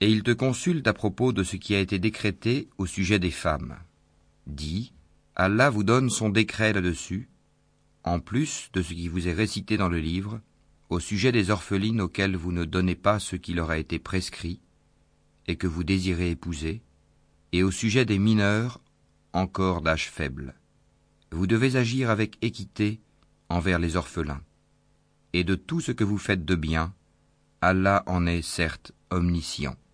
Et il te consulte à propos de ce qui a été décrété au sujet des femmes. Dis, Allah vous donne son décret là-dessus, en plus de ce qui vous est récité dans le livre, au sujet des orphelines auxquelles vous ne donnez pas ce qui leur a été prescrit, et que vous désirez épouser, et au sujet des mineurs, encore d'âge faible. Vous devez agir avec équité envers les orphelins. Et de tout ce que vous faites de bien, Allah en est certes omniscient.